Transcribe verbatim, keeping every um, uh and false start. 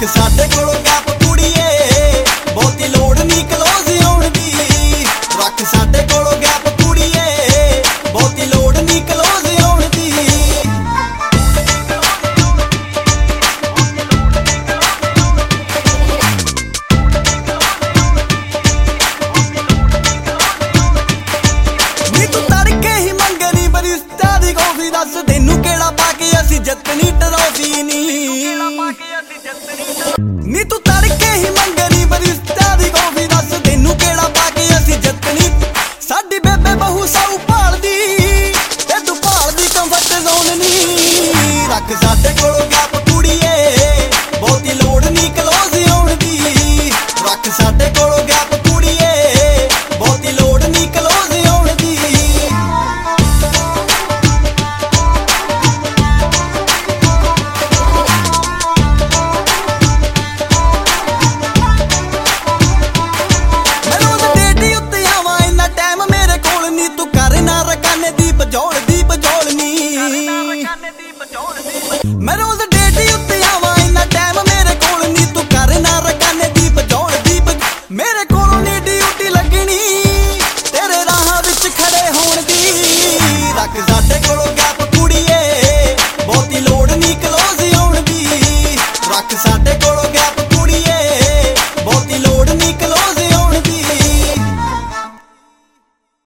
रख साडे कोलों गैप कुड़िए बहुती लोड़ नहीं क्लोज आउण दी रख साडे कोलों गैप कुड़िए बहुती लोड़ नहीं क्लोज आउण दी नी तू तड़के ही मंगनी बरिस्ता दी कॉफी दस तैनू केड़ा पाके असीं जितनी ट्रॉफी नी नी तू